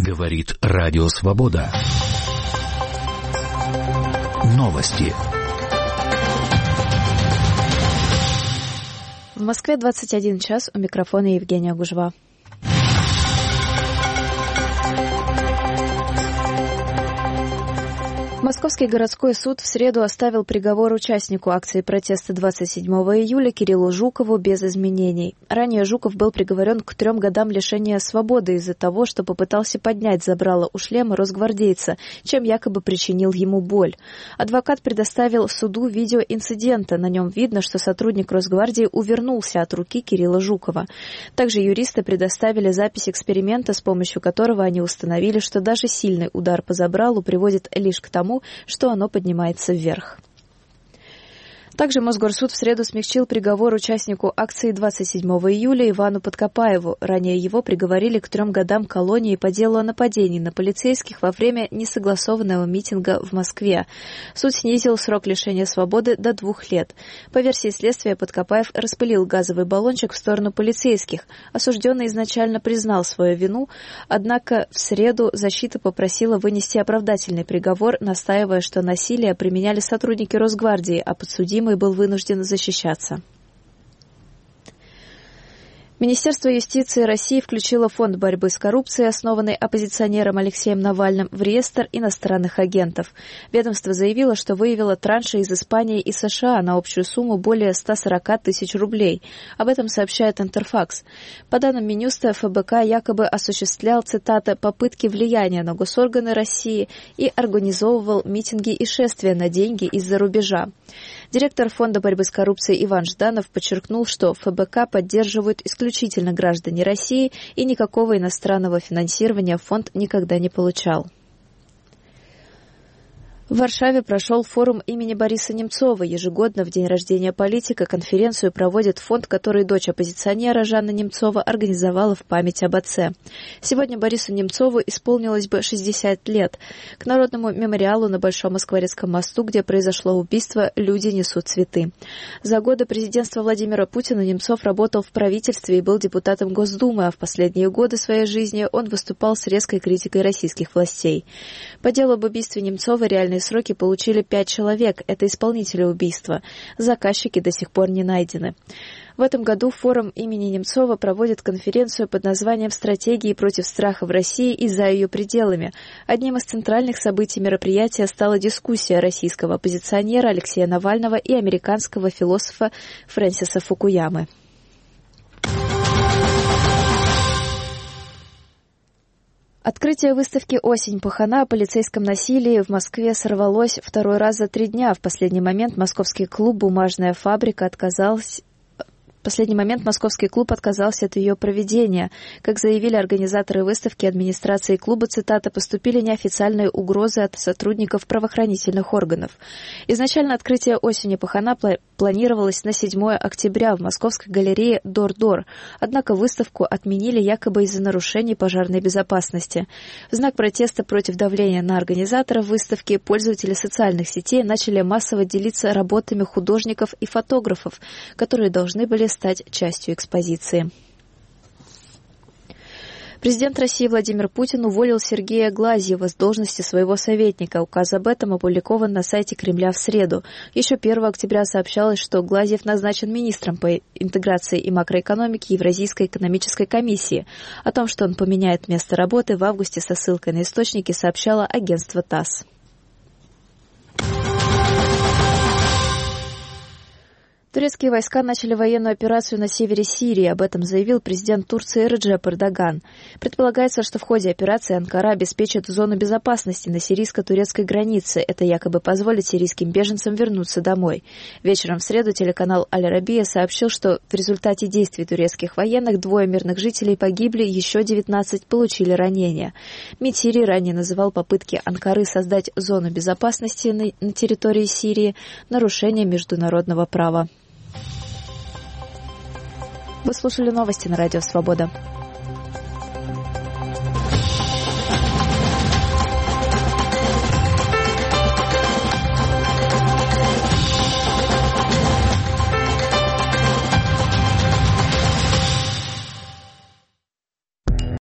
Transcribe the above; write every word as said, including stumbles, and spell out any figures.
Говорит Радио Свобода. Новости. В Москве двадцать один час, у микрофона Евгения Гужва. Московский городской суд в среду оставил приговор участнику акции протеста двадцать седьмого июля Кириллу Жукову без изменений. Ранее Жуков был приговорен к трем годам лишения свободы из-за того, что попытался поднять забрало у шлема росгвардейца, чем якобы причинил ему боль. Адвокат предоставил суду видео инцидента. На нем видно, что сотрудник Росгвардии увернулся от руки Кирилла Жукова. Также юристы предоставили запись эксперимента, с помощью которого они установили, что даже сильный удар по забралу приводит лишь к тому, что оно поднимается вверх. Также Мосгорсуд в среду смягчил приговор участнику акции двадцать седьмого июля Ивану Подкопаеву. Ранее его приговорили к трем годам колонии по делу о нападении на полицейских во время несогласованного митинга в Москве. Суд снизил срок лишения свободы до двух лет. По версии следствия, Подкопаев распылил газовый баллончик в сторону полицейских. Осужденный изначально признал свою вину, однако в среду защита попросила вынести оправдательный приговор, настаивая, что насилие применяли сотрудники Росгвардии, а подсудимый был вынужден защищаться. Министерство юстиции России включило фонд борьбы с коррупцией, основанный оппозиционером Алексеем Навальным, в реестр иностранных агентов. Ведомство заявило, что выявило транши из Испании и США на общую сумму более ста сорока тысяч рублей. Об этом сообщает Интерфакс. По данным Минюста, эф бэ ка якобы осуществлял, цитата, «попытки влияния на госорганы России» и организовывал митинги и шествия на деньги из-за рубежа. Директор фонда борьбы с коррупцией Иван Жданов подчеркнул, что эф бэ ка поддерживают исключительно граждане России и никакого иностранного финансирования фонд никогда не получал. В Варшаве прошел форум имени Бориса Немцова. Ежегодно в день рождения политика конференцию проводит фонд, который дочь оппозиционера Жанна Немцова организовала в память об отце. Сегодня Борису Немцову исполнилось бы шестьдесят лет. К народному мемориалу на Большом Москворецком мосту, где произошло убийство, люди несут цветы. За годы президентства Владимира Путина Немцов работал в правительстве и был депутатом Госдумы, а в последние годы своей жизни он выступал с резкой критикой российских властей. По делу об убийстве Немцова реальные сроки получили пять человек. Это исполнители убийства. Заказчики до сих пор не найдены. В этом году форум имени Немцова проводит конференцию под названием «Стратегии против страха в России и за ее пределами». Одним из центральных событий мероприятия стала дискуссия российского оппозиционера Алексея Навального и американского философа Фрэнсиса Фукуямы. Открытие выставки «Осень. Пахана» о полицейском насилии в Москве сорвалось второй раз за три дня. В последний момент московский клуб «Бумажная фабрика» отказался... В последний момент московский клуб отказался от ее проведения. Как заявили организаторы выставки, администрации клуба, цитата, «поступили неофициальные угрозы от сотрудников правоохранительных органов». Изначально открытие «Осени Пахана» планировалось на седьмое октября в московской галерее «Дор-Дор». Однако выставку отменили якобы из-за нарушений пожарной безопасности. В знак протеста против давления на организаторов выставки пользователи социальных сетей начали массово делиться работами художников и фотографов, которые должны были стать частью экспозиции. Президент России Владимир Путин уволил Сергея Глазьева с должности своего советника. Указ об этом опубликован на сайте Кремля в среду. Еще первого октября сообщалось, что Глазьев назначен министром по интеграции и макроэкономике Евразийской экономической комиссии. О том, что он поменяет место работы, в августе со ссылкой на источники сообщало агентство ТАСС. Турецкие войска начали военную операцию на севере Сирии. Об этом заявил президент Турции Реджеп Эрдоган. Предполагается, что в ходе операции Анкара обеспечит зону безопасности на сирийско-турецкой границе. Это якобы позволит сирийским беженцам вернуться домой. Вечером в среду телеканал Аль-Арабия сообщил, что в результате действий турецких военных двое мирных жителей погибли, еще девятнадцать получили ранения. МИД Сирии ранее называл попытки Анкары создать зону безопасности на, на территории Сирии нарушением международного права. Вы слушали новости на Радио Свобода.